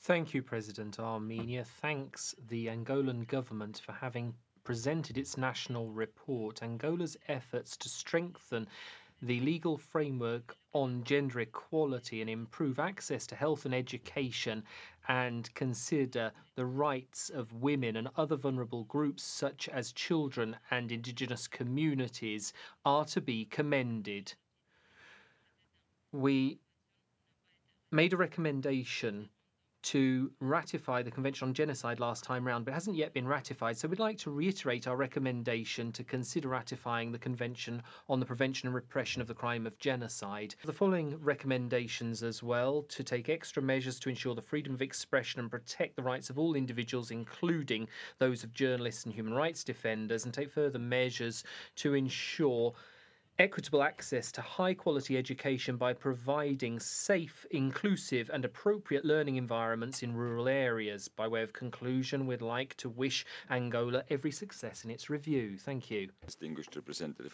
Thank you, President Armenia. Thanks the Angolan government for having presented its national report. Angola's efforts to strengthen the legal framework on gender equality and improve access to health and education and consider the rights of women and other vulnerable groups such as children and indigenous communities are to be commended. We made a recommendation to ratify the Convention on Genocide last time round, but it hasn't yet been ratified. So we'd like to reiterate our recommendation to consider ratifying the Convention on the Prevention and Repression of the Crime of Genocide. The following recommendations as well: to take extra measures to ensure the freedom of expression and protect the rights of all individuals, including those of journalists and human rights defenders, and take further measures to ensure equitable access to high quality education by providing safe, inclusive, and appropriate learning environments in rural areas. By way of conclusion, we'd like to wish Angola every success in its review. Thank you. Distinguished representative.